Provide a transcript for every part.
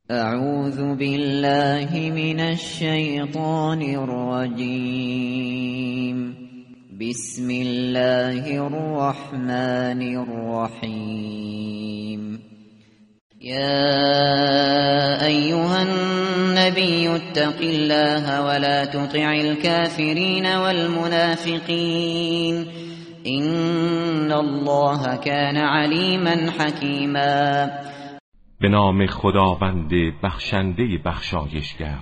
اعوذ بالله من الشیطان الرجیم. بسم الله الرحمن الرحیم. يا أيها النبي اتق الله ولا تطع الكافرين والمنافقين إن الله كان عليما حكيما. به نام خداوند بخشنده بخشایشگر.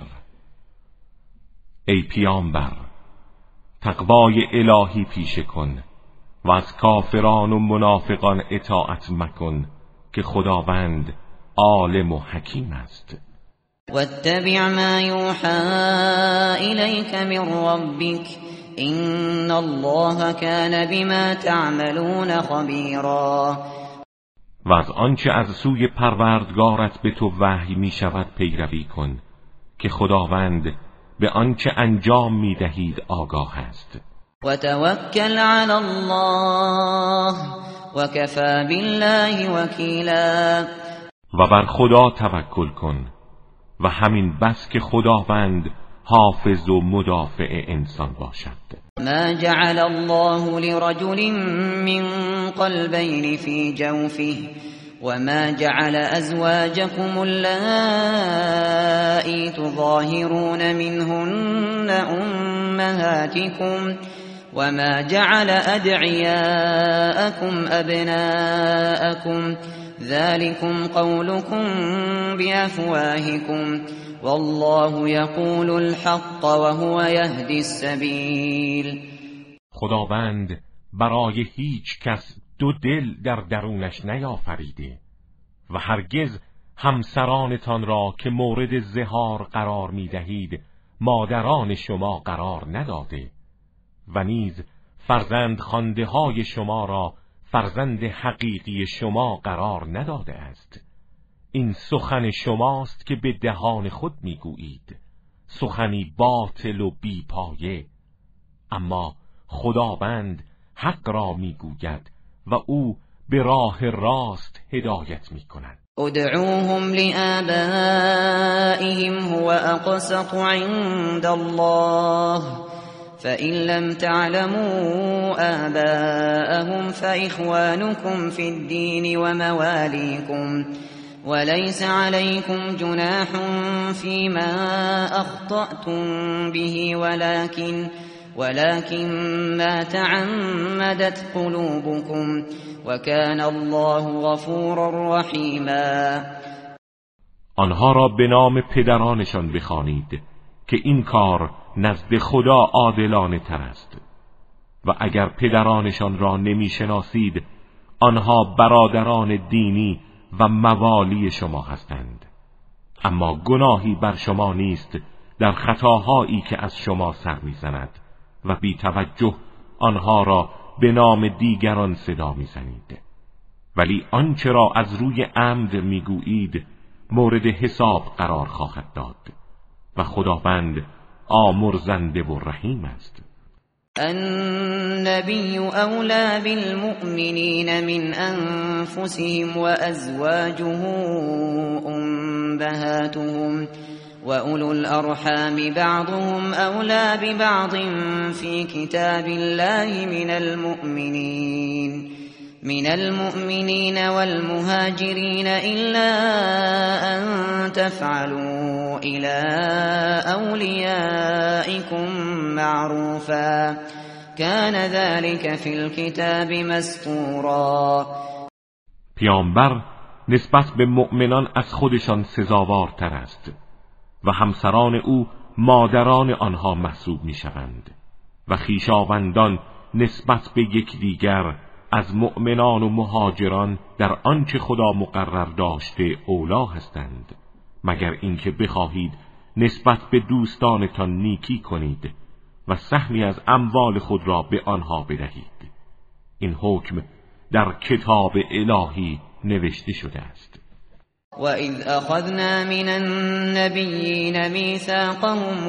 ای پیامبر، تقوای الهی پیشه کن و از کافران و منافقان اطاعت مکن که خداوند عالم و حکیم است. واتبع ما یوحى الیک من ربک ان الله كان بما تعملون خبیرا. و از آنچه از سوی پروردگارت به تو وحی می شود پیروی کن که خداوند به آنچه انجام می دهید آگاه است. و توکل علی الله و کفی بالله وکیلا. و بر خدا توکل کن و همین بس که خداوند حافظ و مدافع انسان باشد. ما جعل الله لرجل من قلبين في جوفه وما جعل أزواجكم اللائي تظاهرون منهن أمهاتكم وما جعل أدعياءكم أبناءكم ذلكم قولكم بأفواهكم والله یقول الحق وهو یهدی السبیل. خداوند برای هیچ کس دو دل در درونش نیافریده و هرگز همسرانتان را که مورد زهار قرار می دهید مادران شما قرار نداده و نیز فرزند خوانده های شما را فرزند حقیقی شما قرار نداده است. این سخن شماست که به دهان خود میگویید، سخنی باطل و بیپایه، اما خداوند حق را میگوید و او به راه راست هدایت میکند. ادعوهم لآبائهم هو اقسط عند الله فإن لم تعلموا آباءهم فإخوانكم في الدين ومواليكم وليس عليكم جناح فيما أخطأتم به ولكن ما تعمدت قلوبكم وكان الله غفورا رحيما. آنها را به نام پدرانشان بخوانید که این کار نزد خدا عادلانه تر است و اگر پدرانشان را نمیشناسید آنها برادران دینی و موالی شما هستند، اما گناهی بر شما نیست در خطاهایی که از شما سر میزند و بی توجه آنها را به نام دیگران صدا میزنید، ولی آنچه را از روی عمد میگویید مورد حساب قرار خواهد داد و خداوند آمرزنده و رحیم است. النبي أولى بالمؤمنين من أنفسهم وأزواجه أمهاتهم وأولو الأرحام بعضهم أولى ببعض في كتاب الله من المؤمنين والمهاجرين إلا أن تفعلوا إلى أوليائكم معروفا كان ذلك في الكتاب مسطورا. پیامبر نسبت به مؤمنان از خودشان سزاوارتر است و همسران او مادران آنها محسوب می شوند و خویشاوندان نسبت به یکدیگر از مؤمنان و مهاجران در آنچه خدا مقرر داشته اولا هستند، مگر اینکه بخواهید نسبت به دوستانتان نیکی کنید و سهمی از اموال خود را به آنها بدهید. این حکم در کتاب الهی نوشته شده است. وَإِذْ أَخَذْنَا مِنَ النَّبِيِّينَ مِيثَاقَهُمْ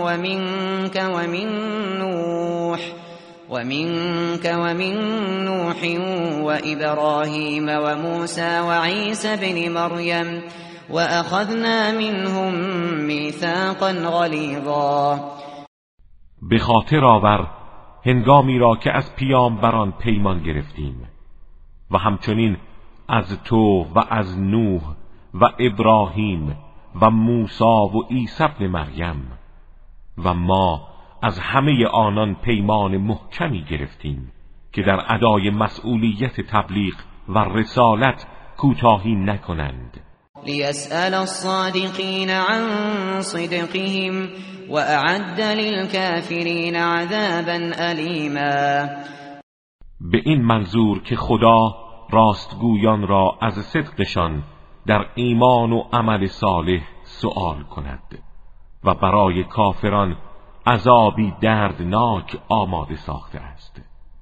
وَمِنْكَ وَمِنْ نُوحٍ وَإِبْرَاهِيمَ وَمُوسَى وَعِيسَى ابْنِ مَرْيَمَ وأخذنا منهم میثاقا غلیظا. به خاطر آور هنگامی را که از پیامبران پیمان گرفتیم و همچنین از تو و از نوح و ابراهیم و موسی و عیسی ابن مریم و ما از همه آنان پیمان محکمی گرفتیم که در ادای مسئولیت تبلیغ و رسالت کوتاهی نکنند. لیسأل الصادقین عن صدقهم وأعد للكافرین عذابا ألیما. به این منظور که خدا راستگویان را از صدقشان در ایمان و عمل صالح سؤال کند و برای کافران عذابی دردناک آماده ساخته است.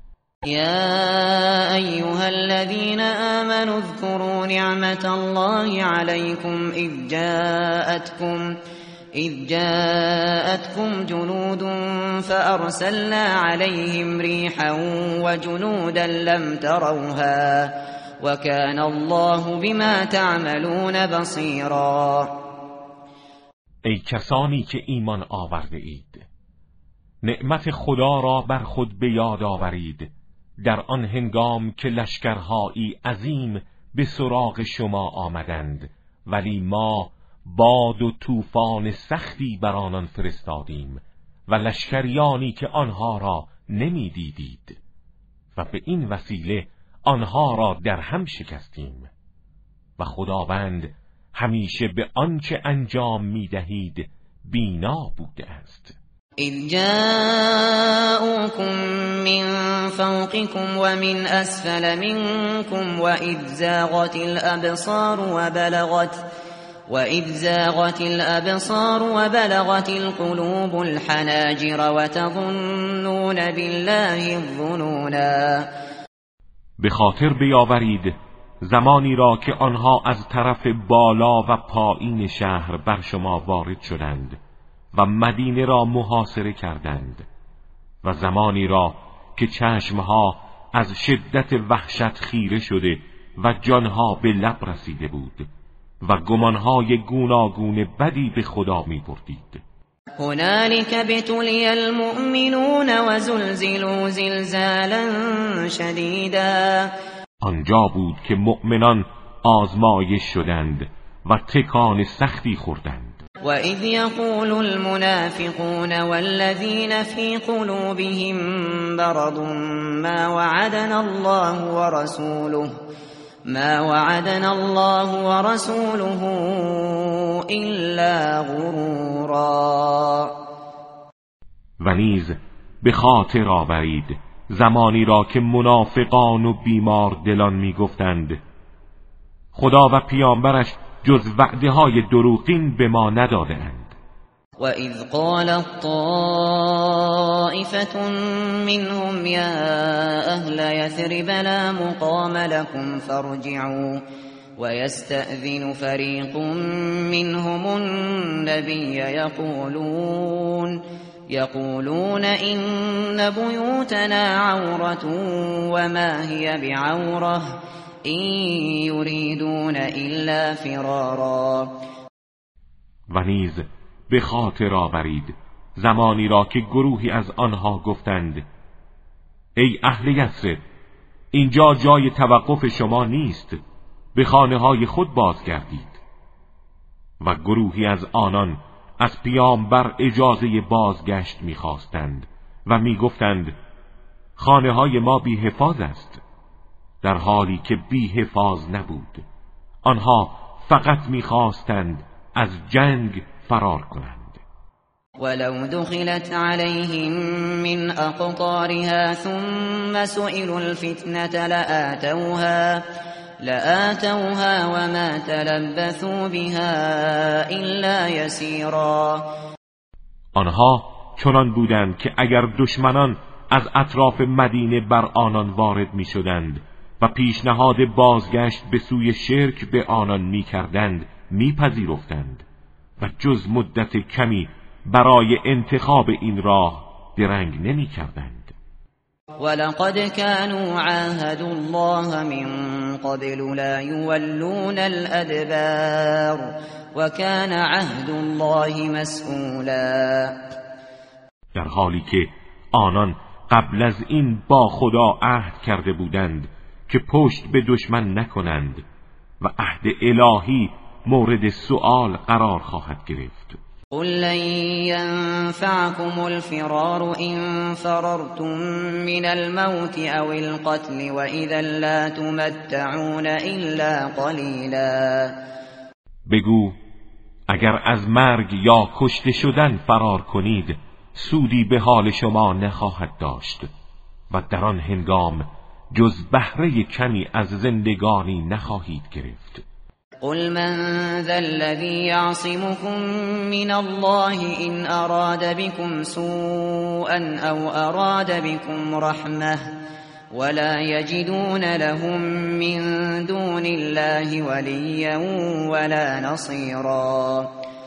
یا ایها الذین آمنوا اذکروا نعمت الله علیکم اذ جاءتكم جنود فأرسلنا عليهم ريحا وجنودا لم تروها وكان الله بما تعملون بصيرا. ای کسانی که ایمان آورده اید، نعمت خدا را بر خود به یاد آورید در آن هنگام که لشکرهایی عظیم به سراغ شما آمدند، ولی ما باد و طوفان سختی بر آنان فرستادیم و لشکریانی که آنها را نمیدیدید و به این وسیله آنها را در هم شکستیم و خداوند همیشه به آنچه انجام میدهید بینا بوده است. اذ جاءوكم من فوقكم ومن اسفل منكم واذ زاغت الابصار وبلغت القلوب الحناجر وتظنون بالله الظنونا. به خاطر بیاورید زمانی را که آنها از طرف بالا و پایین شهر بر شما وارد شدند و مدینه را محاصره کردند و زمانی را که چشمها از شدت وحشت خیره شده و جانها به لب رسیده بود و گمانهای گوناگون بدی به خدا می بردید. هنالک ابتلی المؤمنون وزلزلوا زلزالا شدیدا. آنجا بود که مؤمنان آزمایش شدند و تکان سختی خوردند. وَإِذْ يَقُولُ الْمُنَافِقُونَ وَالَّذِينَ فِي قُلُوبِهِم مَّرَضٌ ما وعدنا الله ورسوله إلا غرورا. و نیز به خاطر آورید زمانی را که منافقان و بیمار دلان می گفتند خدا و پیامبرش جز وعده های دروغین به ما نداده اند. وَإِذْ قَالَتْ طَائِفَةٌ مِّنْهُمْ يَا أَهْلَ يَثْرِبَ لَا مُقَامَ لَكُمْ فَارْجِعُوا وَيَسْتَأْذِنُ فَرِيقٌ مِّنْهُمُ النَّبِيَّ يَقُولُونَ إِنَّ بُيُوتَنَا عَوْرَةٌ وَمَا هِيَ بِعَوْرَةٍ إِن يُرِيدُونَ إِلَّا فِرَارًا. و نیز به خاطر آورید زمانی را که گروهی از آنها گفتند ای اهل یثرب، اینجا جای توقف شما نیست، به خانه های خود بازگردید. و گروهی از آنان از پیامبر اجازه بازگشت می‌خواستند و می‌گفتند خانه های ما بی حفاظ است، در حالی که بی حفاظ نبود. آنها فقط می‌خواستند از جنگ فرار کنند. ولو دخلت عليهم من أقطارها ثم سئلوا الفتنة لآتوها وما تلبثوا بها إلا يسيرا. آنها چنان بودند که اگر دشمنان از اطراف مدینه بر آنان وارد می شدند و پیشنهاد بازگشت به سوی شرک به آنان می کردند میپذیرفتند و جز مدت کمی برای انتخاب این راه درنگ نمی کردند. ولقد كانوا عاهدوا الله من قبل لا يولون الأدبار وكان عهد الله مسئولا. در حالی که آنان قبل از این با خدا عهد کرده بودند که پشت به دشمن نکنند و عهد الهی مورد سؤال قرار خواهد گرفت. قل لن ينفعكم الفرار إن فررتم من الموت أو القتل وإذا لا تمتعون إلا قليلا. بگو اگر از مرگ یا کشته شدن فرار کنید سودی به حال شما نخواهد داشت و در آن هنگام جز بهره کمی از زندگانی نخواهید گرفت. قل من ذا الذي يعصمكم من الله إن أراد بكم سوءا أو أراد بكم رحمة ولا يجدون لهم من دون الله وليا ولا نصيرا.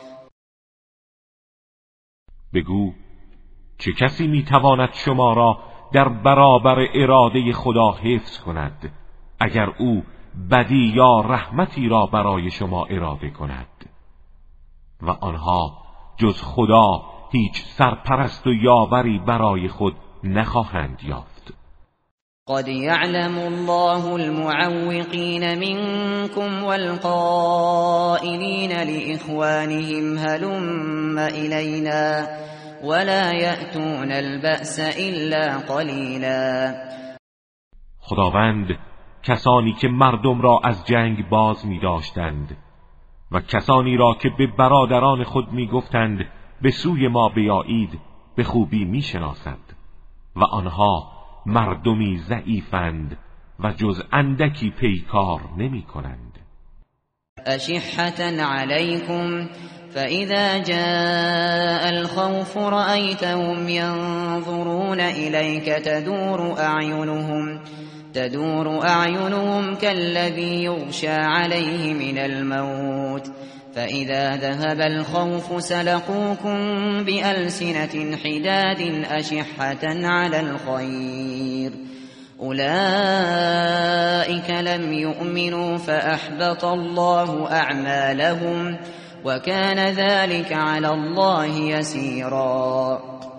بگو چه کسی میتواند شما را در برابر اراده خدا حفظ کند اگر او بدی یا رحمتی را برای شما اراده کند و آنها جز خدا هیچ سرپرست و یاوری برای خود نخواهند یافت. قد يعلم الله المعوقين منكم والقائلين لإخوانهم هلم إلينا ولا يأتون البأس إلا قليلا. خداوند کسانی که مردم را از جنگ باز می داشتند و کسانی را که به برادران خود می گفتند به سوی ما بیایید به خوبی می شناسد و آنها مردمی ضعیفند و جز اندکی پیکار نمی کنند. أشحة عليكم فإذا جاء الخوف رأيتهم ينظرون إليك تدور أعينهم كالذي يغشى عليه من الموت فإذا ذهب الخوف سلقوكم بألسنة حداد أشحة على الخير أولئك لم يؤمنوا فأحبط الله أعمالهم وكان ذلك على الله يسيرا.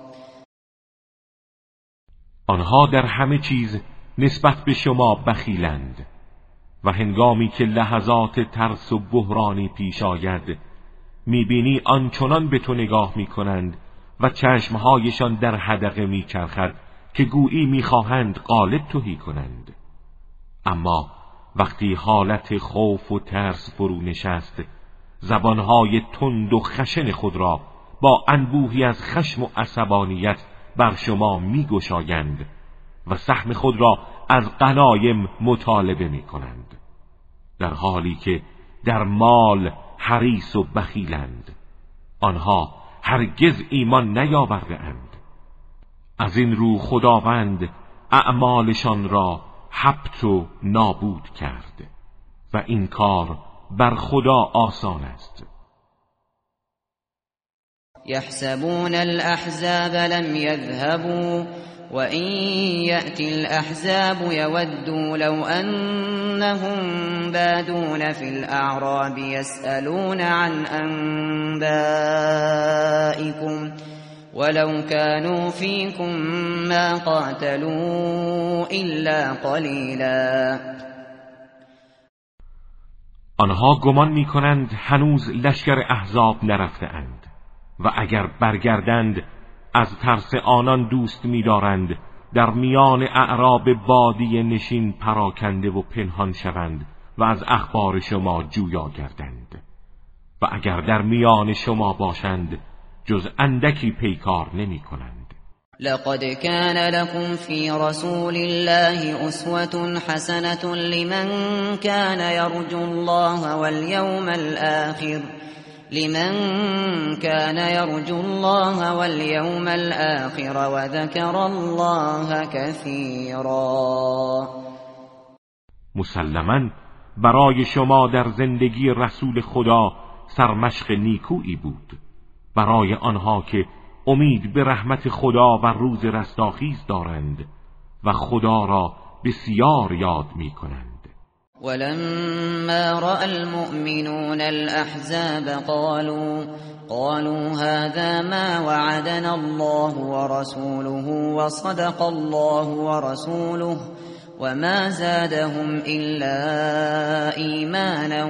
آنها در همه چیز نسبت به شما بخیلند و هنگامی که لحظات ترس و بحرانی پیش آید میبینی آنچنان به تو نگاه میکنند و چشمهایشان در حدقه میچرخد که گویی میخواهند غالب تهی کنند، اما وقتی حالت خوف و ترس فرو نشست زبانهای تند و خشن خود را با انبوهی از خشم و عصبانیت بر شما میگشایند و سهم خود را از غنایم مطالبه می کنند، در حالی که در مال حریص و بخیلند. آنها هرگز ایمان نیاورده اند. از این رو خداوند اعمالشان را حبط و نابود کرد و این کار بر خدا آسان است. يحسبون الأحزاب لم يذهبوا وإن يأتي الأحزاب يودوا لو أنهم بادون في الأعراب يسألون عن أنبائكم ولو كانوا فيكم ما قاتلوا إلا قليلا. آنها گمان می‌کنند هنوز لشکر احزاب نرفته اند و اگر برگردند از ترس آنان دوست می‌دارند در میان اعراب بادی نشین پراکنده و پنهان شوند و از اخبار شما جویا گردند و اگر در میان شما باشند جز اندکی پیکار نمی‌کنند. لقد كان لكم في رسول الله أسوة حسنة لمن كان يرجو الله واليوم الآخر وذكر الله كثيرا. مسلماً برای شما در زندگی رسول خدا سرمشق نیکویی بود، برای آنها که امید به رحمت خدا و روز رستاخیز دارند و خدا را بسیار یاد می کنند. ولما رأى المؤمنون الأحزاب قالوا هذا ما وعدنا الله ورسوله وصدق الله ورسوله وما زادهم إلا إيمانا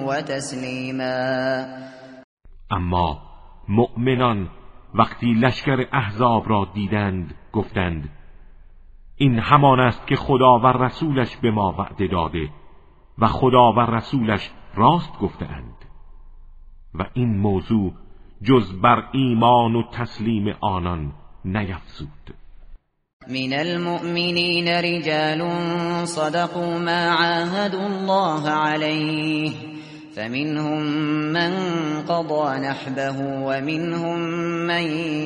وتسلیما. اما مؤمنان وقتی لشکر احزاب را دیدند گفتند این همان است که خدا و رسولش به ما وعده داده و خدا و رسولش راست گفتند و این موضوع جز بر ایمان و تسلیم آنان نیفزود. من المؤمنین رجال صدقوا ما عاهدوا الله عليه فمنهم من قضى نحبه ومنهم من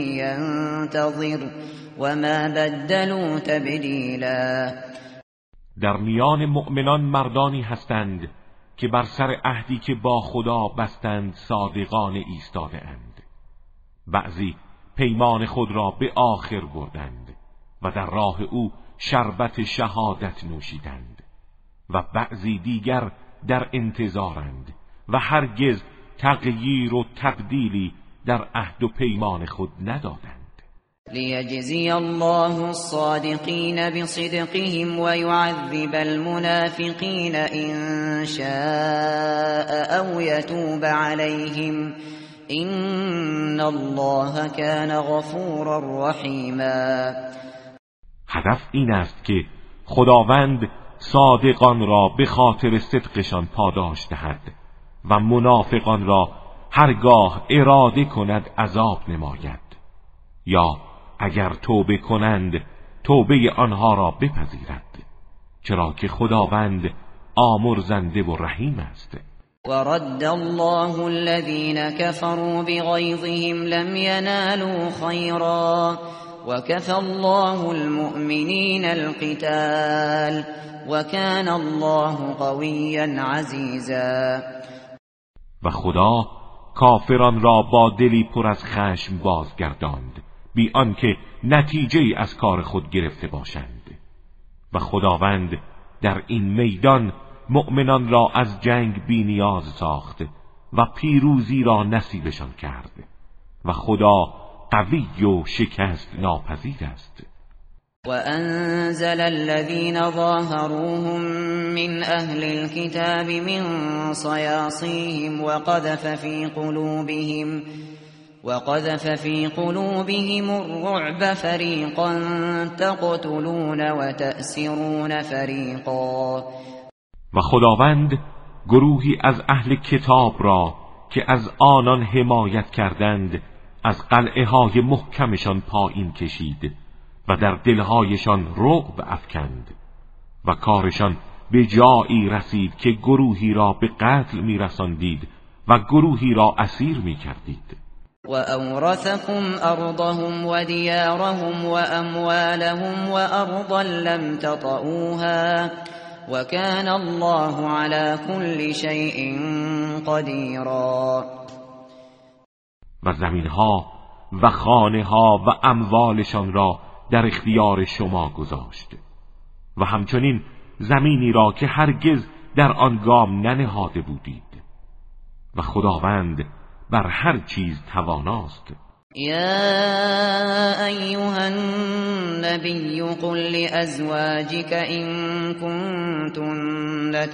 ينتظر وما بدلوا تبدیلا. در میان مؤمنان مردانی هستند که بر سر عهدی که با خدا بستند صادقانه ایستاده اند. بعضی پیمان خود را به آخر بردند و در راه او شربت شهادت نوشیدند و بعضی دیگر در انتظارند و هرگز تغییر و تبدیلی در عهد و پیمان خود ندادند. لیجزی الله الصادقین بصدقهم ويعذب المنافقین ان شاء او يتوب عليهم ان الله كان غفورا رحیما. هدف این است که خداوند صادقان را به خاطر صدقشان پاداش دهد و منافقان را هرگاه اراده کند عذاب نماید، یا اگر توبه کنند توبه آنها را بپذیرد، چرا که خداوند آمرزنده و رحیم است. ورد الله الذين كفروا بغيظهم لم ينالوا خيرا وكفى الله المؤمنين القتال وكان الله قويا عزيزا. و خدا کافران را با دلی پر از خشم بازگرداند بی آنکه نتیجه از کار خود گرفته باشند و خداوند در این میدان مؤمنان را از جنگ بی نیاز ساخت و پیروزی را نصیبشان کرد و خدا قوی و شکست ناپذیر است. وأنزل الذين ظاهروهم من أهل الكتاب من صياصيهم وقذف في قلوبهم الرعب فريقا تقتلون وتأسرون فريقا. و خداوند گروهی از اهل کتاب را که از آنان حمایت کردند از قلعه های محکمشان پایین کشید و در دلهایشان رعب افکند و کارشان به جایی رسید که گروهی را به قتل می‌رساندید و گروهی را اسیر می‌کردید. وأورثكم أرضهم وديارهم وأموالهم وأرضا لم تطئوها وكان الله على كل شيء قديرا. و زمینها و خانه‌ها و اموالشان را در اختیار شما گذاشت و همچنین زمینی را که هرگز در آن گام ننهاده بودید و خداوند بر هر چیز تواناست. يا أيها النبي قل لأزواجك إن كنتن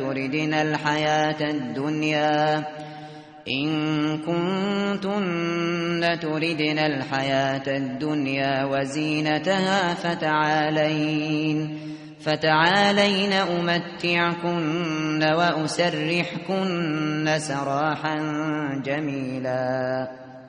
تردن الحياة الدنيا وزينتها فتعالين أمتعكن وأسرحكن سراحا جميلا.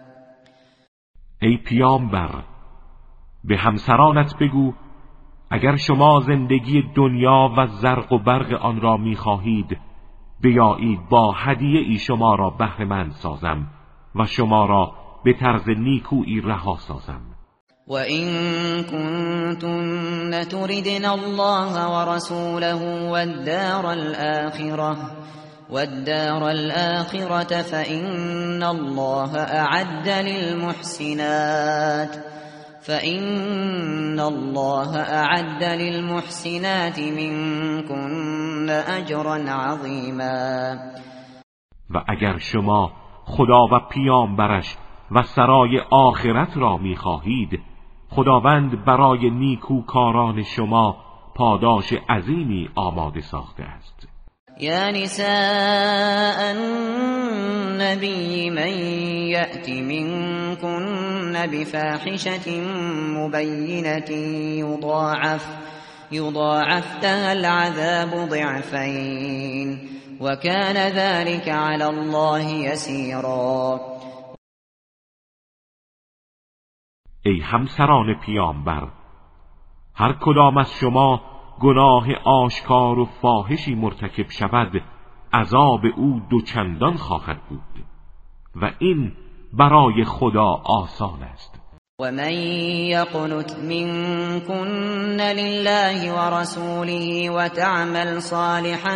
ای پیامبر، به همسرانت بگو اگر شما زندگی دنیا و زرق و برق آن را می‌خواهید بیایید با هدیه ای شما را بهره‌مند سازم و شما را به طرز نیکویی رها سازم. و این کنتن تردن الله و رسوله والدار الآخرة فإن الله أعد فإن الله اعد للمحسنات منكن اجرا عظیما. و اگر شما خدا و پیامبرش و سرای آخرت را می‌خواهید، خداوند برای نیکوکاران شما پاداش عظیمی آماده ساخته است. یا نساء النبی من یأت منکن بفاحشة مبینة یضاعف لها العذاب ضعفین وكان ذلك على الله يسيرا. ای همسران پیامبر، هر کدام از شما گناه آشکار و فاحشی مرتکب شود، عذاب او دوچندان خواهد بود و این برای خدا آسان است. ومن يقنت منكن لله ورسوله وتعمل صالحا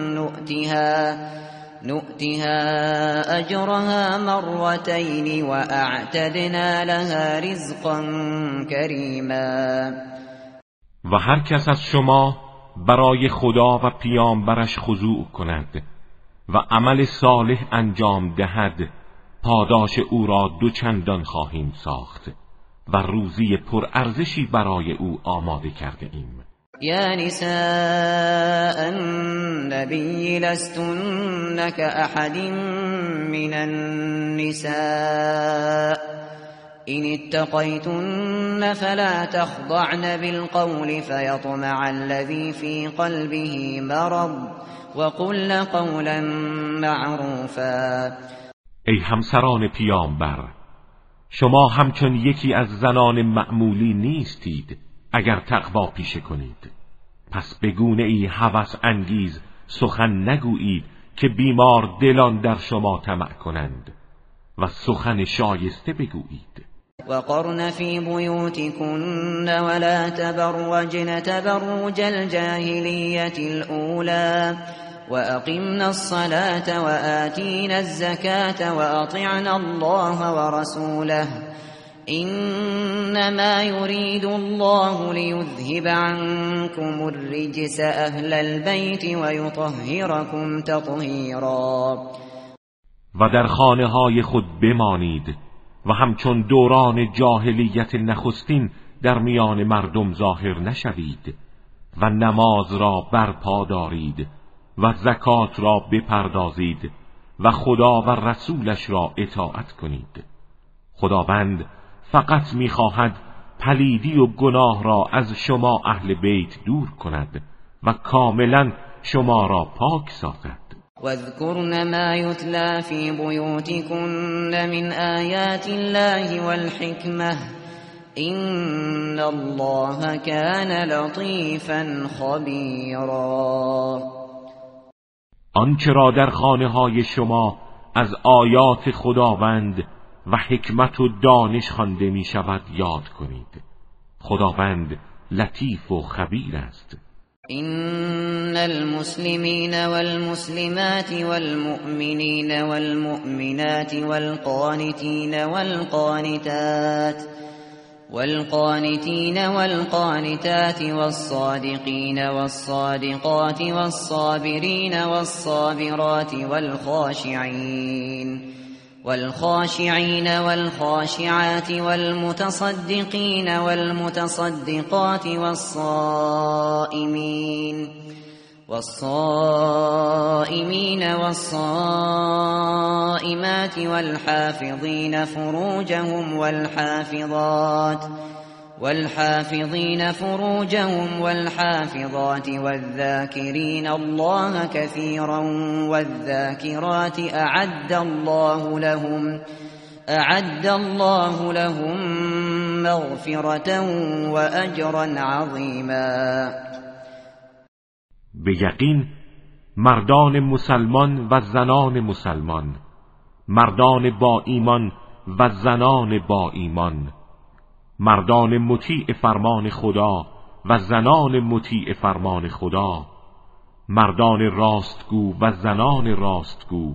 نؤتها أجرها مرتين وأعتدنا لها رزقا كريما. و هر کس از شما برای خدا و پیامبرش خضوع کند و عمل صالح انجام دهد، پاداش او را دوچندان خواهیم ساخت و روزی پرارزشی برای او آماده کرده ایم. یا نساء النبی لستن كأحد من النساء إن اتقيتن فلا تخضعن بالقول فيطمع الذي في قلبه مرض وقلن قولا معروفا. ای همسران پیامبر، شما همچون یکی از زنان معمولی نیستید اگر تقوا پیشه کنید، پس به گونه ای هوس انگیز سخن نگویید که بیمار دلان در شما طمع کنند و سخن شایسته بگویید. وقرن في بيوتكن ولا تبرجن تبرج الجاهلية الأولى وأقمنا الصلاة وآتينا الزكاة وأطعنا الله ورسوله إنما يريد الله ليذهب عنكم الرجس أهل البيت ويطهركم تطهيرا. و در خانه های خود بمانید و همچون دوران جاهلیت نخستین در میان مردم ظاهر نشوید و نماز را برپا دارید و زکات را بپردازید و خدا و رسولش را اطاعت کنید. خداوند فقط می‌خواهد پلیدی و گناه را از شما اهل بیت دور کند و کاملا شما را پاک سازد. واذكرن ما يتلى في بيوتكن من آيات الله والحكمة إن الله كان لطيفا خبيرا. آنچه را در خانه‌های شما از آیات خداوند و حکمت و دانش خوانده می شود یاد کنید. خداوند لطیف و خبیر است. إن المسلمين والمسلمات والمؤمنين والمؤمنات والقانتين والقانتات والصادقين والصادقات والصابرين والصابرات والخاشعين والخاشعات والمتصدقين والمتصدقات والصائمين والصائمات والحافظين فروجهم والحافظات والذاكرين الله كثيرا والذاكرات أعد الله لهم مغفرة وأجرا عظيما. به یقین مردان مسلمان و زنان مسلمان، مردان با ایمان و زنان با ایمان، مردان مطیع فرمان خدا و زنان مطیع فرمان خدا، مردان راستگو و زنان راستگو،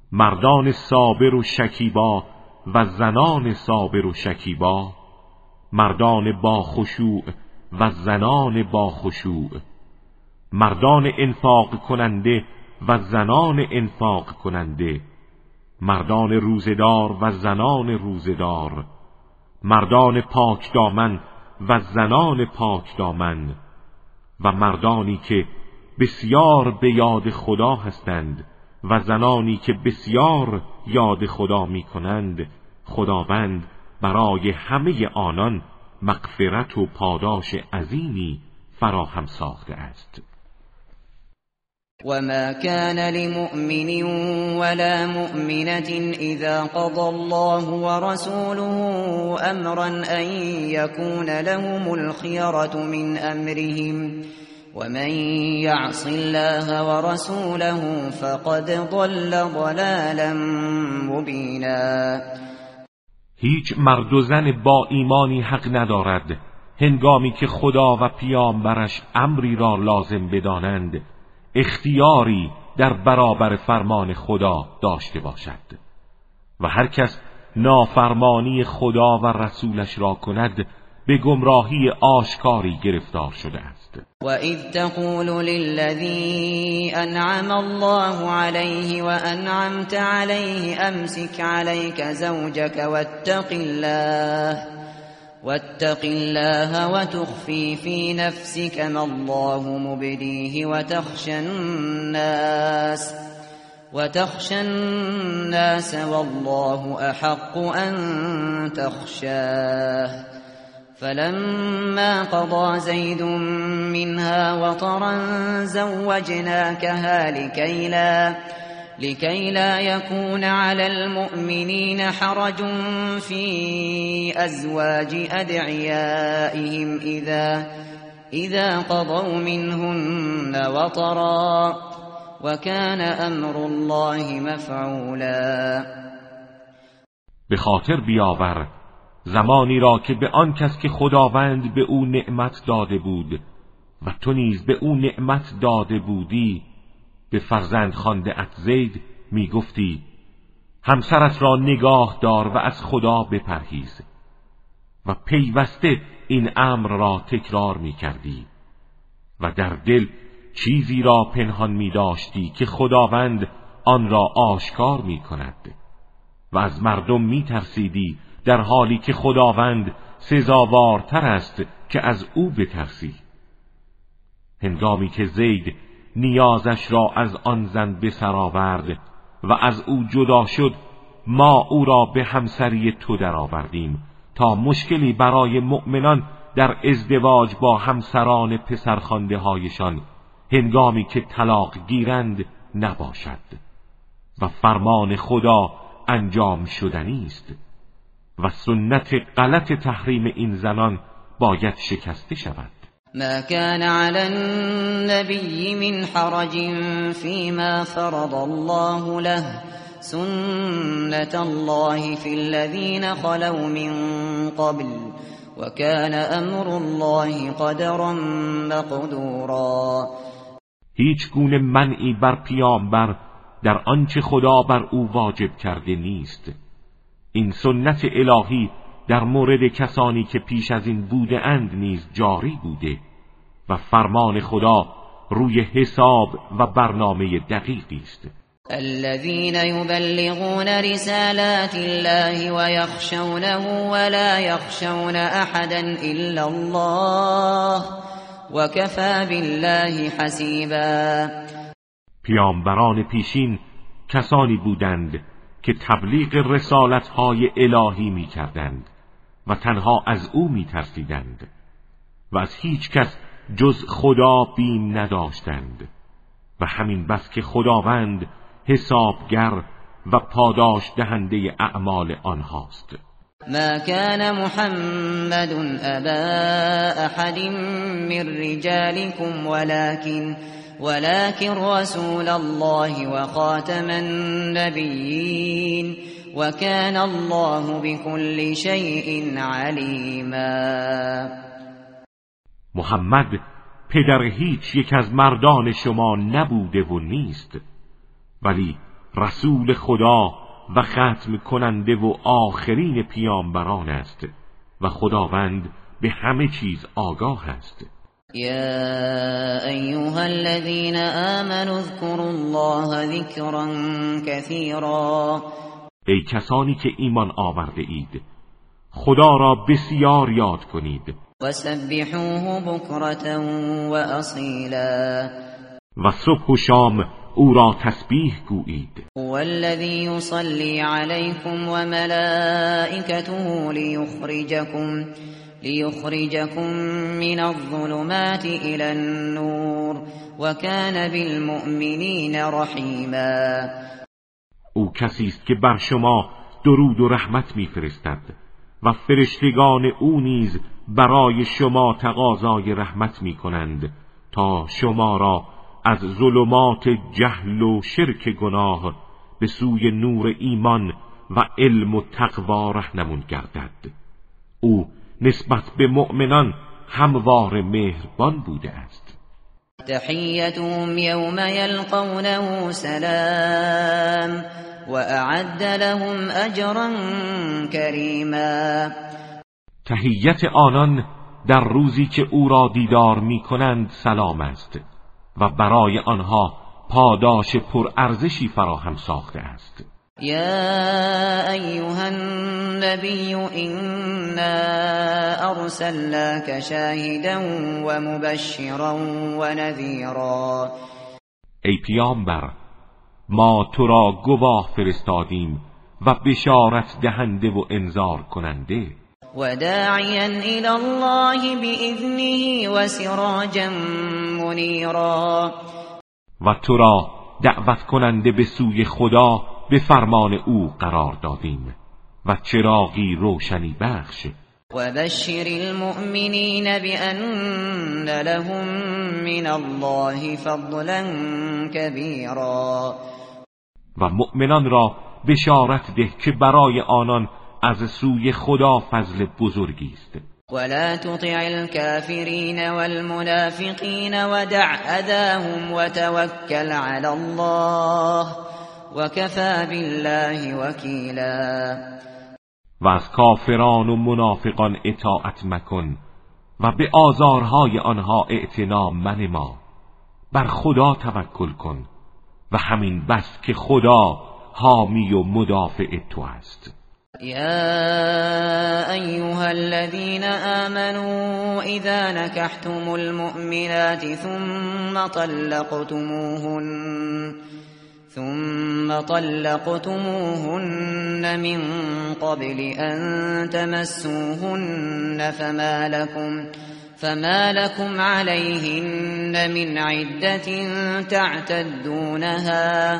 مردان صابر و شکیبا و زنان صابر و شکیبا، مردان با خشوع و زنان با خشوع، مردان انفاق کننده و زنان انفاق کننده، مردان روزدار و زنان روزدار، مردان پاک دامن و زنان پاک دامن، و مردانی که بسیار به یاد خدا هستند و زنانی که بسیار یاد خدا می کنند. خداوند برای همه آنان مغفرت و پاداش عظیمی فراهم ساخته است. وما كان لمؤمن ولا مؤمنة إذا قضى الله ورسوله أمرا أن يكون لهم الخيرة من أمرهم ومن يعص الله ورسوله فقد ضل ضلالا مبینا. هیچ مرد و زن با ایمانی حق ندارد هنگامی که خدا و پیامبرش امری را لازم بدانند اختیاری در برابر فرمان خدا داشته باشد و هر کس نافرمانی خدا و رسولش را کند به گمراهی آشکاری گرفتار شده است. وَإِذْ تَقُولُ لِلَّذِي أَنْعَمَ اللَّهُ عَلَيْهِ وَأَنْعَمْتَ عَلَيْهِ أَمْسِكْ عَلَيْكَ زَوْجَكَ واتق الله وتخفي في نفسك ما الله مبديه وتخشى الناس والله أحق أن تخشاه. فلما قضى زيد منها وطرا زوجناكها لكي لا يكون على المؤمنين حرج في أزواج أدعيائهم إذا قضوا منهن وطرا وكان أمر الله مفعولا. به خاطر بیاور زمانی را که به آن کس که خداوند به او نعمت داده بود و تو نیز به او نعمت داده بودی به فرزند خوانده ات زید می گفتی همسرت را نگاه دار و از خدا بپرهیز و پیوسته این امر را تکرار می کردی و در دل چیزی را پنهان می داشتی که خداوند آن را آشکار می کند و از مردم می ترسیدی در حالی که خداوند سزاوارتر است که از او بترسی. هنگامی که زید نیازش را از آن زن به سر آورد و از او جدا شد ما او را به همسری تو درآوردیم تا مشکلی برای مؤمنان در ازدواج با همسران پسرخوانده هایشان هنگامی که طلاق گیرند نباشد و فرمان خدا انجام شدنی است و سنت غلط تحریم این زنان باید شکسته شود. ما كان على النبي من حرج فيما فرض الله له سنة الله في الذين خلوا من قبل وكان امر الله قدرا مقدورا. هیچ گونه منعی بر پیامبر در آنچه خدا بر او واجب کرده نیست. این سنت الهی در مورد کسانی که پیش از این بوده اند نیز جاری بوده و فرمان خدا روی حساب و برنامه دقیقی است. الذين يبلغون رسالات الله ويخشونه ولا يخشون احدا الا الله وكفى بالله حسيبا. پیامبران پیشین کسانی بودند که تبلیغ رسالت‌های الهی می‌کردند و تنها از او می‌ترسیدند و از هیچ کس جز خدا بیم نداشتند و همین بس که خداوند حسابگر و پاداش دهنده اعمال آنهاست. ما كان محمد ابا احد من رجالكم ولكن رسول الله وخاتم النبيين وكان الله بكل شيء عليما. محمد پدر هیچ یک از مردان شما نبوده و نیست ولی رسول خدا و ختم کننده و آخرین پیامبران است و خداوند به همه چیز آگاه است. يا أيها الذين آمنوا اذكروا الله ذكرا كثيرا ای کسانی که ایمان آورده اید خدا را بسیار یاد کنید وسبحوه بكرة وأصيلا و صبح و شام او را تسبیح گویید. هو الذي يصلي عليكم وملائكته ليخرجكم من الظلمات إلى النور وكان بالمؤمنين رحيما. او کسی است که بر شما درود و رحمت میفرستد و فرشتگان او نیز برای شما تقاضای رحمت میکنند تا شما را از ظلمات جهل و شرک گناه به سوی نور ایمان و علم و تقوا رهنمون گردد. او نسبت به مؤمنان هموار مهربان بوده است. تحیتهم یوم یلقونه سلام واعد لهم اجرا کریما. تحیت آنان در روزی که او را دیدار می کنند سلام است و برای آنها پاداش پرارزشی فراهم ساخته است. یا ایها النبی انا ارسلناک شاهدا و مبشرا و نذیرا. ای پیامبر ما تو را گواه فرستادیم و بشارت دهنده و انذار کننده و داعیا الی الله باذنه و سراجا منیرا. و تو را دعوت کننده به سوی خدا به فرمان او قرار دادیم و چراغی روشنی بخش. و بشر المؤمنین بأن لهم من الله فضلا کبیرا. و مؤمنان را بشارت ده که برای آنان از سوی خدا فضل بزرگی است. ولا تطع الكافرين والمنافقين ودع أذاهم وتوكل على الله وكفى بالله وكيلا. و از کافران و منافقان اطاعت مکن و به آزارهای آنها اعتنا منما، بر خدا توکل کن و همین بس که خدا حامی و مدافع تو است. يا أيها الذين آمنوا إذا نكحتم المؤمنات ثم طلقتموهن من قبل أن تمسوهن فما لكم عليهن من عدة تعتدونها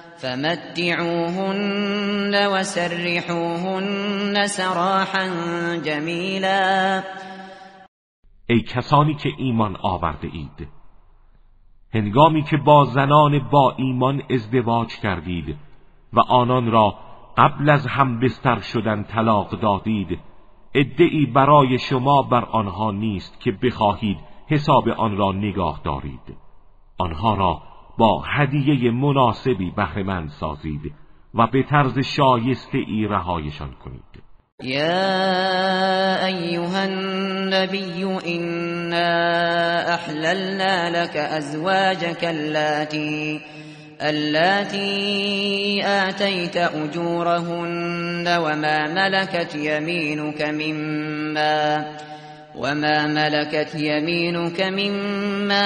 فمتعوهن وسرحوهن سراحا جمیلا. ای کسانی که ایمان آورده اید، هنگامی که با زنان با ایمان ازدواج کردید و آنان را قبل از هم بستر شدن طلاق دادید، عده‌ای برای شما بر آنها نیست که بخواهید حساب آن را نگاه دارید. آنها را با هدیه مناسبی بهره‌مند سازید و به طرز شایسته ای رهایشان کنید. یا ایها النبی انا احللنا لك ازواجك اللاتی آتیت اجورهن وما ملكت يمينك مما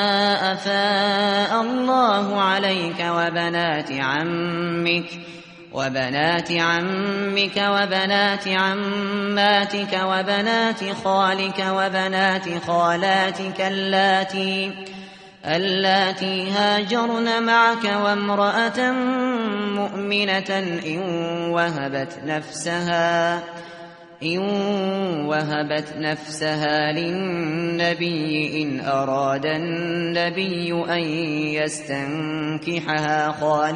أفاء الله عليك وبنات عمك وبنات عماتك وبنات خالك وبنات خالاتك اللاتي هاجرن معك وامرأة مؤمنة إن وهبت نفسها للنبي إن أراد النبي أن يستنكحها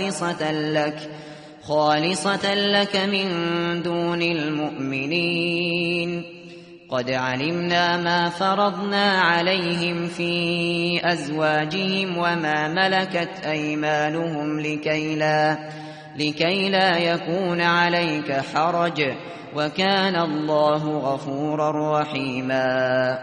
خالصة لك من دون المؤمنين قد علمنا ما فرضنا عليهم في أزواجهم وما ملكت أيمانهم لكي لا يكون عليك حرج وكان الله غفورا رحیما.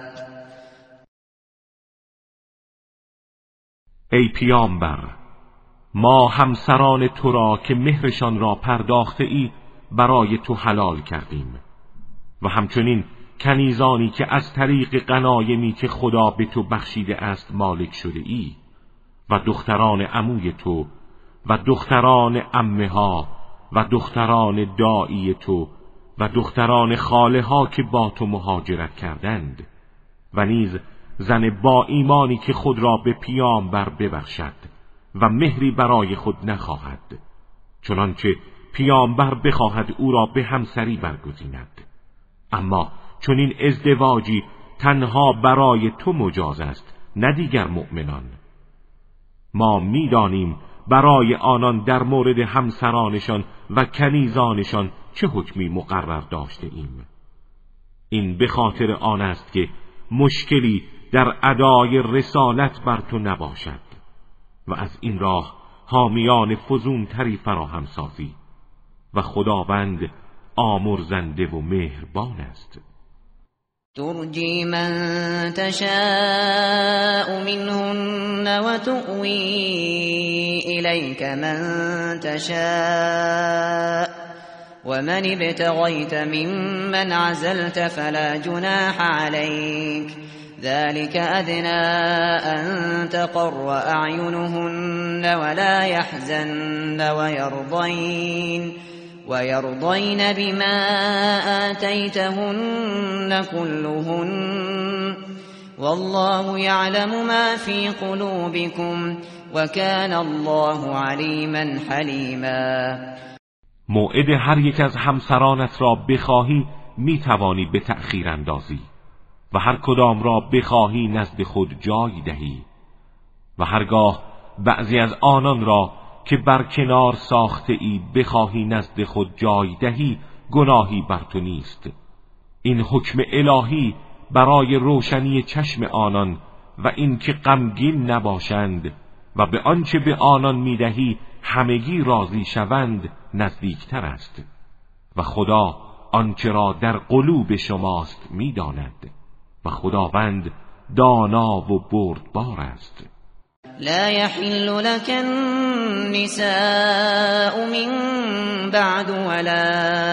ای پیامبر، ما همسران تو را که مهرشان را پرداخته ای برای تو حلال کردیم و همچنین کنیزانی که از طریق غنایمی که خدا به تو بخشیده است مالک شده ای و دختران عموی تو و دختران عمه ها و دختران دایی تو و دختران خاله ها که با تو مهاجرت کردند و نیز زن با ایمانی که خود را به پیامبر ببخشد و مهری برای خود نخواهد، چنانچه پیامبر بخواهد او را به همسری برگزیند. اما چون این ازدواجی تنها برای تو مجاز است نه دیگر مؤمنان. ما می‌دانیم برای آنان در مورد همسرانشان و کنیزانشان چه حکمی مقرر داشته ایم. این به خاطر آن است که مشکلی در ادای رسالت بر تو نباشد و از این راه حامیان فزونتری فراهم سازی و خداوند آمرزنده و مهربان است. ترجی من تشاء منهن و تؤوی الیک من تشاء و من ابتغیت ممن عزلت فلا جناح علیک ذلك ادنى ان تقر اعینهن ولا يحزن ويرضين بما آتيتهن كلهن والله يعلم ما في قلوبكم وكان الله عليما حليما. موعد هر یک از همسرانت را بخواهی میتوانی به تأخیر اندازی و هر کدام را بخواهی نزد خود جای دهی و هرگاه بعضی از آنان را که برکنار ساخته ای بخواهی نزد خود جای دهی گناهی بر تو نیست. این حکم الهی برای روشنی چشم آنان و اینکه غمگین نباشند و به آنچه به آنان میدهی همگی راضی شوند نزدیکتر است و خدا آنچه را در قلوب شماست میداند و خداوند دانا و بردبار است. لا يحل لك النساء من بعد ولا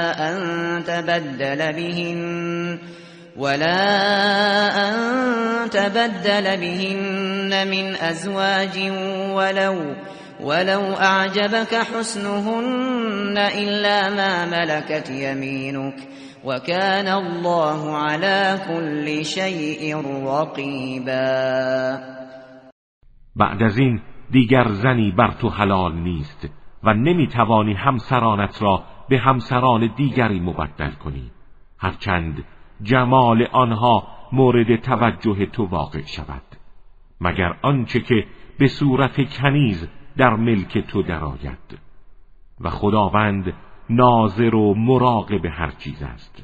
أن تبدل بهن من أزواج ولو أعجبك حسنهن إلا ما ملكت يمينك وكان الله على كل شيء رقيبا. بعد از این دیگر زنی بر تو حلال نیست و نمیتوانی همسرانت را به همسران دیگری مبدل کنی هرچند جمال آنها مورد توجه تو واقع شود مگر آنچه که به صورت کنیز در ملک تو درآید و خداوند ناظر و مراقب هر چیز است.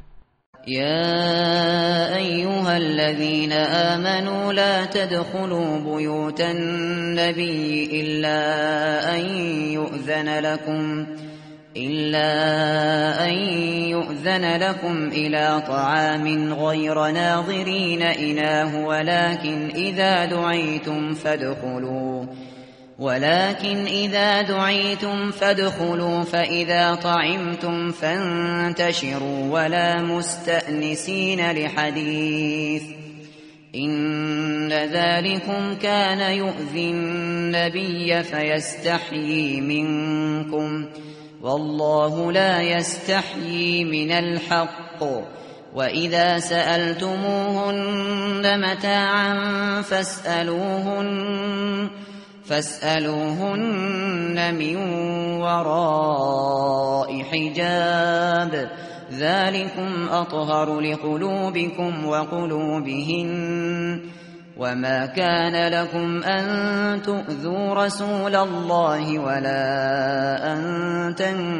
يا أيها الذين آمنوا لا تدخلوا بيوت النبي إلا أن يؤذن لكم إلى طعام غير ناظرين إناه ولكن إذا دعيتم فادخلوا فإذا طعمتم فانتشروا ولا مستأنسين لحديث إن ذلكم كان يؤذي النبي فيستحيي منكم والله لا يستحيي من الحق وإذا سألتموهن متاعا فاسألوهن من وراء حجاب ذلكم أطهر لقلوبكم وقلوبهن وما كان لكم أن تؤذوا رسول الله ولا أن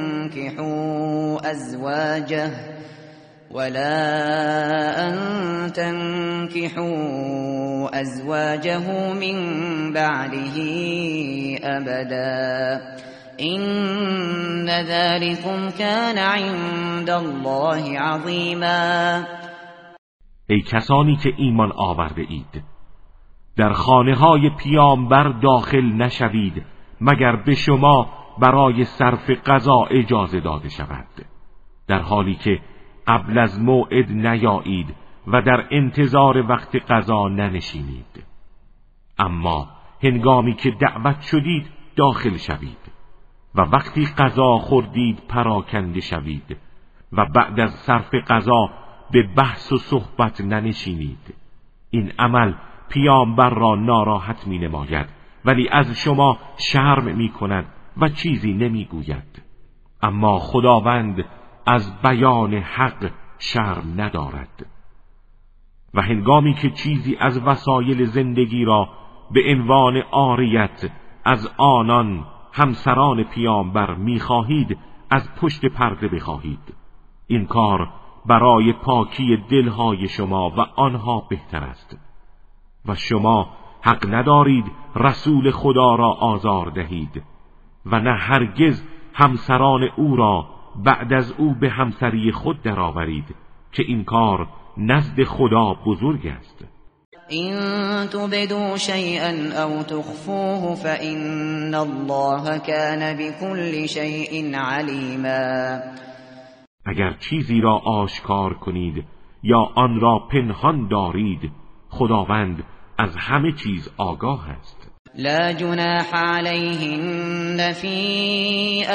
تنكحوا أزواجه من بعده أبدا إن ذلكم كان عند الله عظیما. ای کسانی که ایمان آورده اید، در خانه های پیامبر داخل نشوید مگر به شما برای صرف غذا اجازه داده شود، در حالی که قبل از موعد نیایید و در انتظار وقت غذا ننشینید. اما هنگامی که دعوت شدید داخل شوید و وقتی غذا خوردید پراکنده شوید و بعد از صرف غذا به بحث و صحبت ننشینید. این عمل پیامبر را ناراحت می نماید ولی از شما شرم می کند و چیزی نمی گوید. اما خداوند از بیان حق شرم ندارد. و هنگامی که چیزی از وسایل زندگی را به عنوان عاریت از آنان همسران پیامبر می خواهید، از پشت پرده بخواهید. این کار برای پاکی دلهای شما و آنها بهتر است. و شما حق ندارید رسول خدا را آزار دهید و نه هرگز همسران او را بعد از او به همسری خود درآورید که این کار نزد خدا بزرگ است. این تبدوا شیئا او تخفوه فإن الله كان بكل شیء علیما. اگر چیزی را آشکار کنید یا آن را پنهان دارید، خداوند از همه چیز آگاه است. لا جناح علیهن فی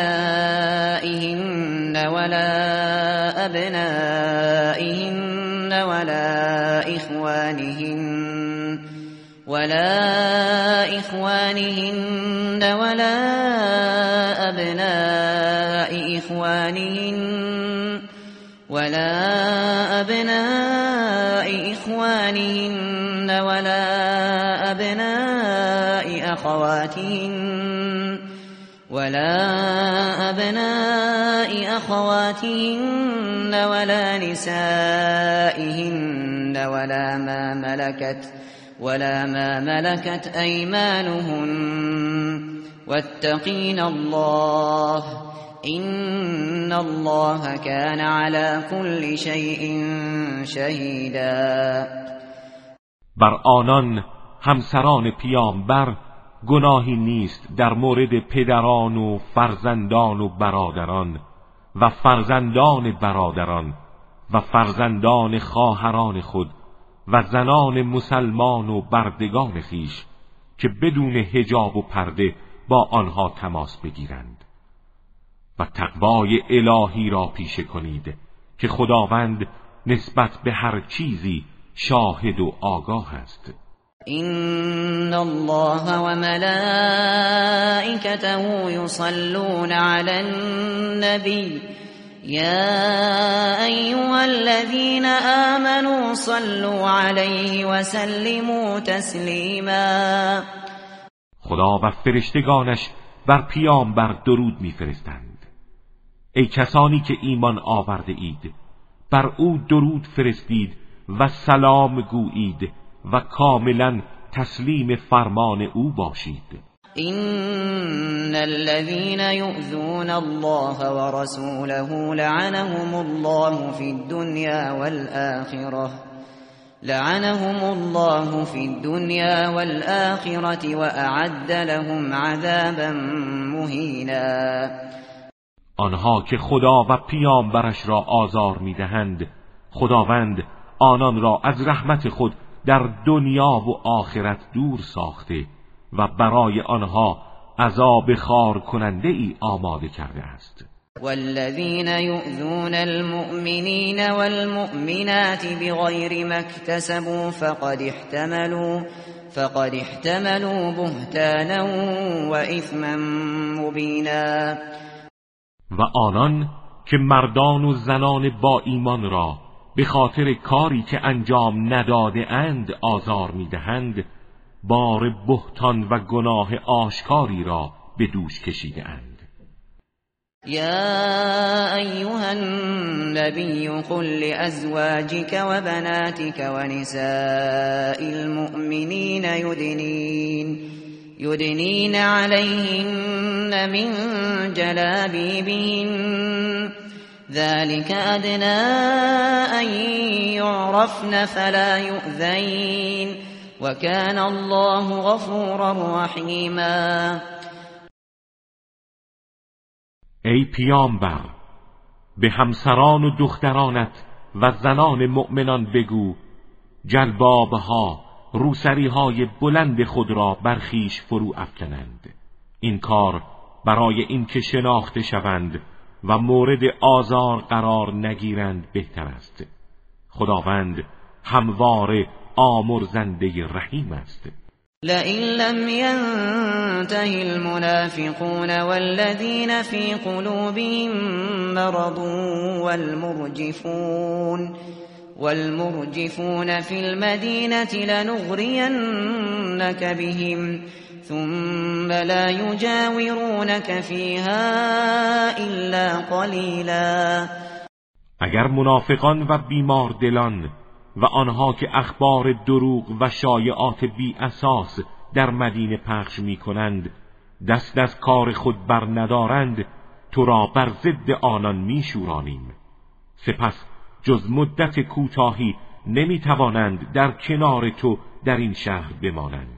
آبائهن ولا ابنائهن ولا إخوانهن ولا أبناء إخوانهن ولا أبناء أخواتهن ولا نسائهن ولا ما ملكت أيمانهن واتقين الله إن الله كان على كل شيء شهيدا. بر آنان همسران پیامبر گناهی نیست در مورد پدران و فرزندان و برادران و فرزندان برادران و فرزندان خواهران خود و زنان مسلمان و بردگان خویش که بدون حجاب و پرده با آنها تماس بگیرند و تقوای الهی را پیشه کنید که خداوند نسبت به هر چیزی شاهد و آگاه است. إن الله وملائكته يصلون على النبي يا أيها الذين آمنوا صلوا عليه وسلموا تسلیما. خدا و فرشتگانش بر پیامبر درود می‌فرستند. ای کسانی که ایمان آورده اید، بر او درود فرستید و سلام گویید و کاملا تسلیم فرمان او باشید. إن الذين يؤذون الله ورسوله لعنهم الله في الدنيا والآخرة وأعد لهم عذابا مهینا. آنها که خدا و پیامبرش را آزار می‌دهند، خداوند آنان را از رحمت خود در دنیا و آخرت دور ساخته و برای آنها عذاب خار کننده ای آماده کرده است. والذین یؤذون المؤمنین والمؤمنات بغیر ما اکتسبوا فقد احتملوا بهتانا و اثما مبینا. و آنان که مردان و زنان با ایمان را به خاطر کاری که انجام نداده اند آزار می‌دهند، بار بهتان و گناه آشکاری را به دوش کشیده اند. یا ایها النبی قل لأزواجك و بناتك و نساء المؤمنین يدنين عليهن من جلابيبهن ذلك أدنى أن يعرفن فلا يؤذين وكان الله غفورا رحیما. ای پیامبر، به همسران و دخترانت و زنان مؤمنان بگو جلبابها، روسریهای بلند خود را بر خویش فرو افکنند. این کار برای اینکه شناخته شوند و مورد آزار قرار نگیرند بهتر است. خداوند همواره آمرزنده رحیم است. لئن لم ينته المنافقون والذين في قلوبهم مرض والمرجفون في المدينة لنغرينك بهم ثم لا يجاورونك فيها إلا قليلا. اگر منافقان و بیماردلان و آنها که اخبار دروغ و شایعات بی اساس در مدینه پخش می کنند دست از کار خود بر ندارند، تو را بر ضد آنان می شورانیم. سپس جز مدت کوتاهی نمی توانند در کنار تو در این شهر بمانند.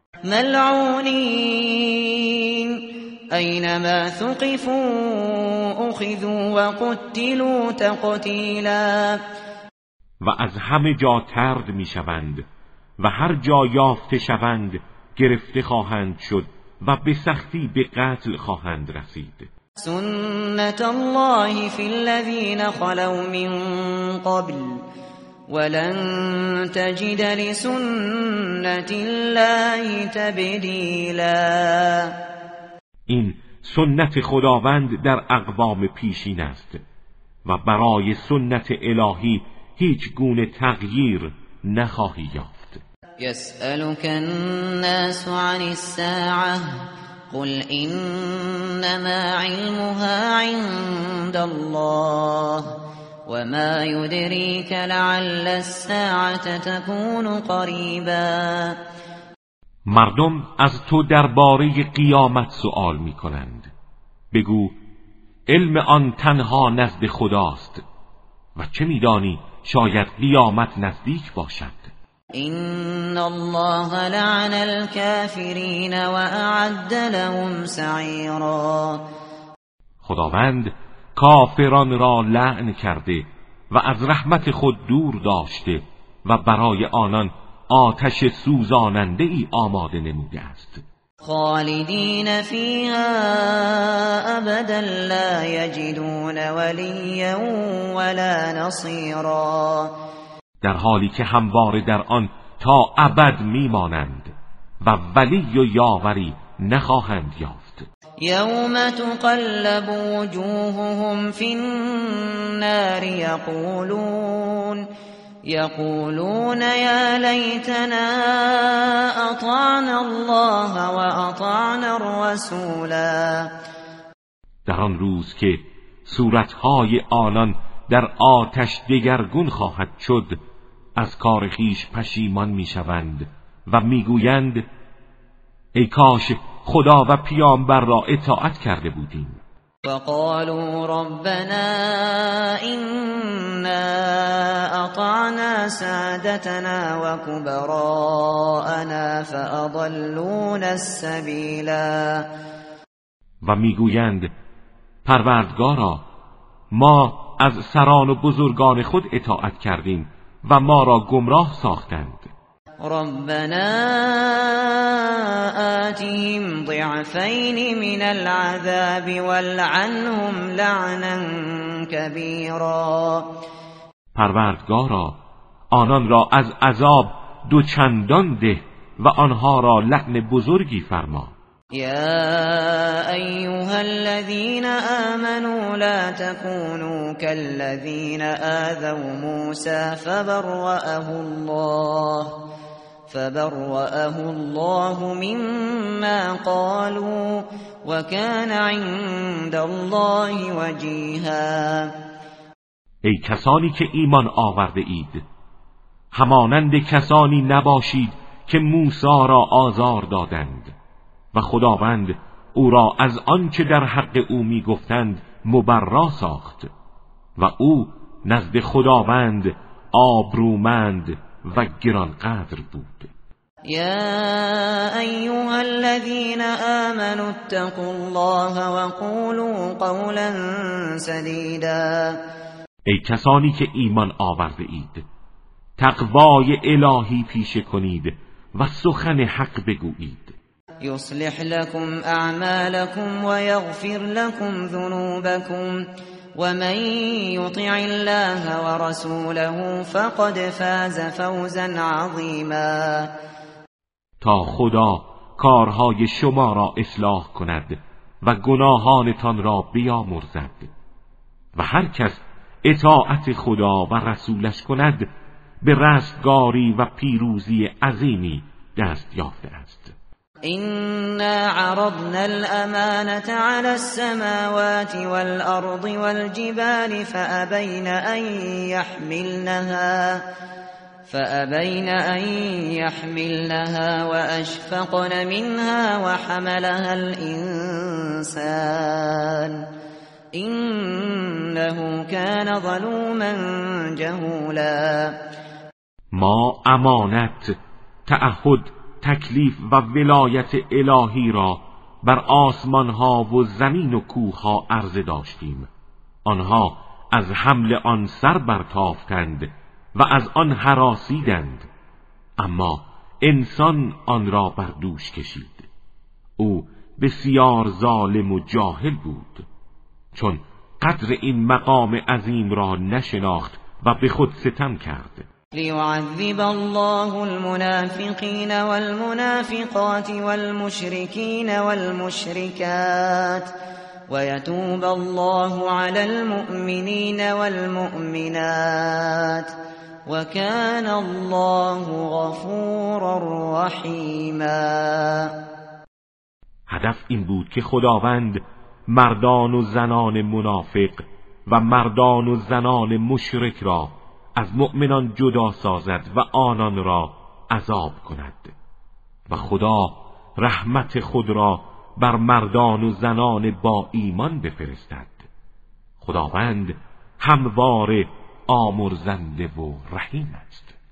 ملعونین اینما ثقفوا اخذوا وقتلوا تقتیلا. و از همه جا طرد می شوند و هر جا یافته شوند گرفته خواهند شد و به سختی به قتل خواهند رسید. سنت الله فی الذین خلوا من قبل ولن تجد لسنت الله تبدیلا. این سنت خداوند در اقوام پیشین است و برای سنت الهی هیچ گونه تغییر نخواهی یافت. یسألک الناس عن الساعة قل انما علمها عند الله وما يدريك لعل الساعة تكون قریبا. مردم از تو درباره قیامت سؤال می کنند. بگو علم آن تنها نزد خداست و چه میدانی شاید قیامت نزدیک باشد. ان الله لعن الكافرین و اعد لهم سعیرا. خداوند کافران را لعن کرده و از رحمت خود دور داشته و برای آنان آتش سوزاننده ای آماده نموده است. خالدین فیها ابدا لا یجدون ولیا ولا نصیرا. در حالی که همواره در آن تا ابد میمانند و ولی و یاوری نخواهند یافت. یوم تقلب وجوههم فی النار یقولون یا لیتنا اطعنا الله و اطعنا الرسولا. در آن روز که صورتهای آنان در آتش دگرگون خواهد شد از کار خویش پشیمان میشوند و میگویند ای کاش خدا و پیامبر را اطاعت کرده بودیم. وقالوا ربنا إنا أطعنا سادتنا وكبراءنا فأضلونا السبيلا. و میگویند پروردگارا ما از سران و بزرگان خود اطاعت کردیم و ما را گمراه ساختند. ربنا آتهم ضعفین من العذاب والعنهم لعنا کبیرا. پروردگارا آنان را از عذاب دو چندان ده و آنها را لعن بزرگی فرما. يا أيها الذين آمنوا لا تكونوا كالذين آذوا موسى فبرأه الله مما قالوا وكان عند الله وجيها. ای کسانی که ایمان آورده اید همانند کسانی نباشید که موسی را آزار دادند. و خداوند او را از آنچه در حق او میگفتند مبرا ساخت و او نزد خداوند آبرومند و گرانقدر بود. يا أيها الذين آمنوا اتقوا الله وقولوا قولا سديدا. ای کسانی که ایمان آورده اید، تقوای الهی پیشه کنید و سخن حق بگویید. يصلح لكم أعمالكم ويغفر لكم ذنوبكم ومن يطع الله ورسوله فقد فاز فوزا عظيما. تا خدا کارهای شما را اصلاح کند و گناهانتان را بیامرزد و هر کس اطاعت خدا و رسولش کند به رستگاری و پیروزی عظیمی دست یافته است. إنا عرضنا الأمانة على السماوات والأرض والجبال فأبين أن يحملنها وأشفقن منها وحملها الإنسان إنه كان ظلوما جهولا. ما امانت، تعهد، تکلیف و ولایت الهی را بر آسمان ها و زمین و کوه ها عرضه داشتیم. آنها از حمل آن سر برتافتند و از آن هراسیدند، اما انسان آن را بر دوش کشید. او بسیار ظالم و جاهل بود، چون قدر این مقام عظیم را نشناخت و به خود ستم کرد. ليعذب الله المنافقين والمنافقات والمشركين والمشركات ويتوب الله على المؤمنين والمؤمنات وكان الله غفورا رحيما. هدف این بود که خداوند مردان و زنان منافق و مردان و زنان مشرک را از مؤمنان جدا سازد و آنان را عذاب کند و خدا رحمت خود را بر مردان و زنان با ایمان بفرستد. خداوند همواره آمرزنده و رحیم است.